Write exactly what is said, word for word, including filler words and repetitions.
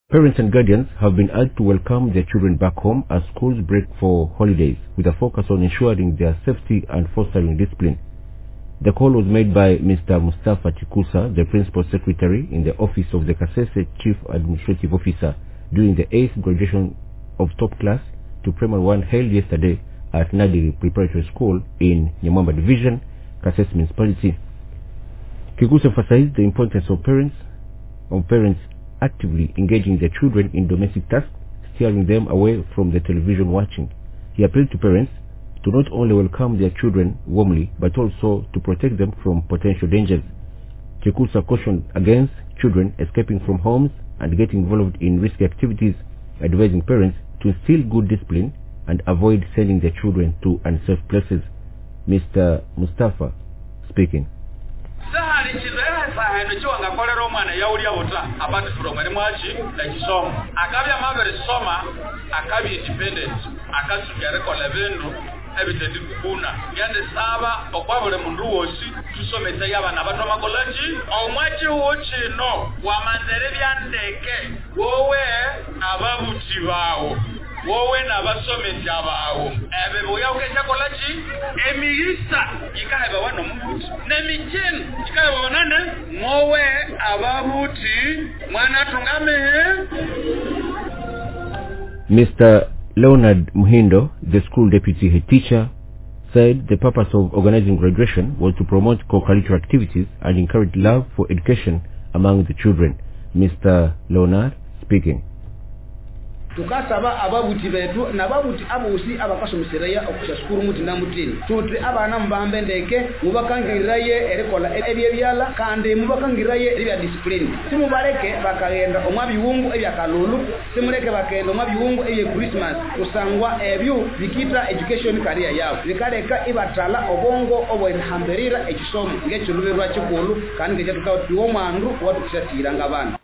Parents and guardians have been urged to welcome their children back home as schools break for holidays, with a focus on ensuring their safety and fostering discipline. The call was made by Mister Mustafa Chikusa, the Principal Secretary in the Office of the Kasese Chief Administrative Officer, during the eighth graduation of top class to Primary one held yesterday at Nadiri Preparatory School in Nyamwamba Division, Kasese Municipality. Chikusa emphasized the importance of parents, of parents actively engaging their children in domestic tasks, steering them away from the television watching. He appealed to parents to not only welcome their children warmly, but also to protect them from potential dangers. Chikusa cautioned against children escaping from homes and getting involved in risky activities, advising parents to instill good discipline and avoid sending their children to unsafe places. Mister Mustafa speaking. Sahari chizera sahari chiwa ngakolera omwana yaulia wota apart from mwachi la kisomo akabya mabere soma akabi independent akasugere ko levendu ebitedi kubuna yande saba okwabule mundu wosi tusomeza yabana bantu makolaji omwachi wochino wamanzere byandeke wowe ababuti bawo wowe nabasomeza bawo ebe boya ukesha kolaji emiyisa ikaheba wano mubuti nemijeni ikaheba wanane mowe ababuti mwana tungamehe. Mister Leonard Muhindo, the school deputy head teacher, said the purpose of organizing graduation was to promote co-curricular activities and encourage love for education among the children. Mister Leonard speaking. Tukasaba ababuti betu nababuti abusi abakasomeseraye okushashukuru muti namutini tuti abana mbambe ndeke mubakangiraye erekola ebyebyala kandi mubakangiraye ebya discipline simubareke bakagenda omwabiwungu ebyakalulu simureke bakenda omwabiwungu ebye Christmas usangwa ebyu bikita education career yabo bikareka ibatala obongo obwenhamberira ekisomo ngekirubirwa kikulu kandi ngekatukawo mwandu watukushatira ngabana.